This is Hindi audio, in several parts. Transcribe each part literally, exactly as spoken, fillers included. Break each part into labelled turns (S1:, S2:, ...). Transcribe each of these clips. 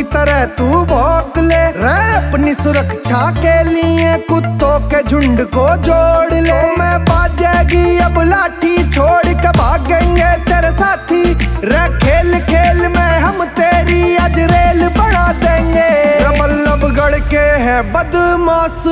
S1: की तरह तू भौंक ले रे, अपनी सुरक्षा के लिए कुत्तों के झुंड को जोड़ ले। तो मैं बाजेगी अब लाठी, छोड़ के भागेंगे तेरे साथी रे। खेल खेल में हम तेरी आज रेल बढ़ा देंगे। बल्लभगढ़ के है बदमाश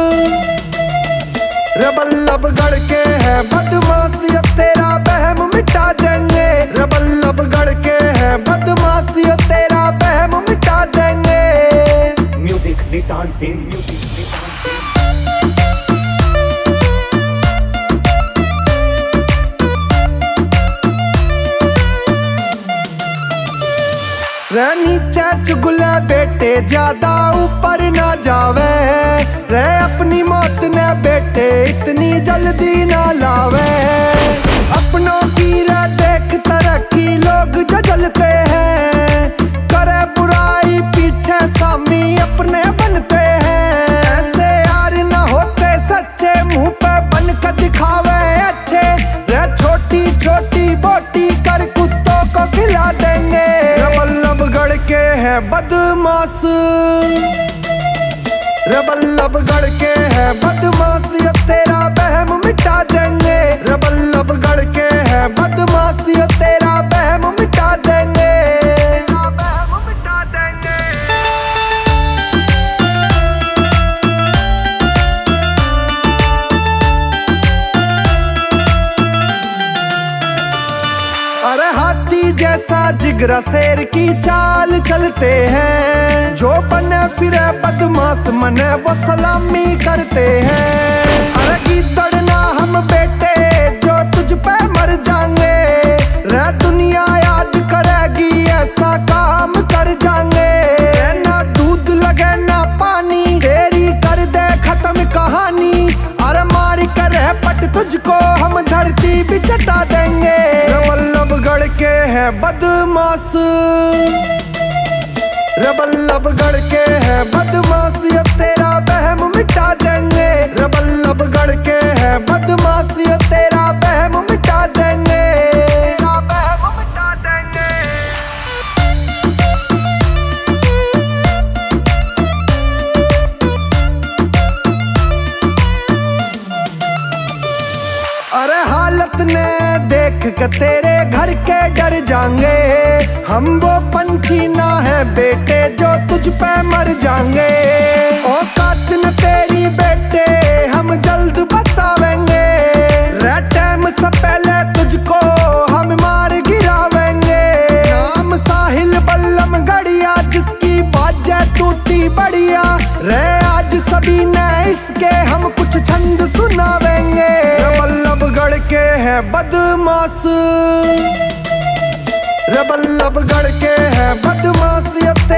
S1: रे, बल्लभगढ़ के है बदमाश, अब तेरा बहम मिटा देंगे रे। बल्लभगढ़ के है बदमाश, अब तेरा बहम मिटा देंगे।
S2: म्यूजिक निशान सिंह, म्यूजिक निशान सिंह।
S1: रे नीचे चुगले बेटे, ज्यादा ऊपर ना जावे रे। अपनी मौत ने बेटे इतनी जल्दी ना लावे। अपनों की रे देख तरक्की, लोग जो जलते हैं। करे बुराई पीछे सामी अपने बनते हैं। ऐसे यार ना होते सच्चे, मुंह पे बन के दिखावे अच्छे रे। छोटी छोटी बोटी कर कुत्तों को खिला देंगे। बल्लभगढ़ के है बदमाश रे, बल्लभगढ़ के है बदमाश, अब तेरा बहम मिटा देंगे रे। बल्लभगढ़ के है बदमाश, अब तेरा बहम मिटा देंगे, तेरा बहम मिटा देंगे। अरे हाथी जैसा जिगरा शेर की चाल चलते हैं। जो बने फिरे बदमाश मने वो सलामी करते हैं। अरे गीदड़ ना हम बेटे, जो तुझ पे मर जाएंगे रे। दुनिया याद करेगी ऐसा काम कर जाएंगे। ना दूध लगे ना पानी, तेरी कर दे खत्म कहानी। अरे मार कर पट तुझको हम धरती भी चटा देंगे। बल्लभगढ़ के है बदमाश रे, बल्लभगढ़ के है बदमाश, अब तेरा बहम मिटा देंगे रे। बल्लभगढ़ के है बदमाश, अब तेरा बहम मिटा देंगे, तेरा बहम मिटा देंगे। अरे हालत ने देख के तेरे घर के डर जाएंगे। हम वो पंछी ना है बेटे, जो तुझ पे मर जाएंगे। औकात न तेरी बेटे, हम जल्द बतावेंगे रे। टाइम से पहले तुझको हम मार गिरावेंगे। नाम साहिल बल्लभगढ़िया, जिसकी बाजे टूटी बढ़िया रे। आज सभी ने इसके हम कुछ छंद सुनावेंगे। बल्लभगढ़ के है बदमाश रे, बल्लभगढ़ के है बदमाश, अब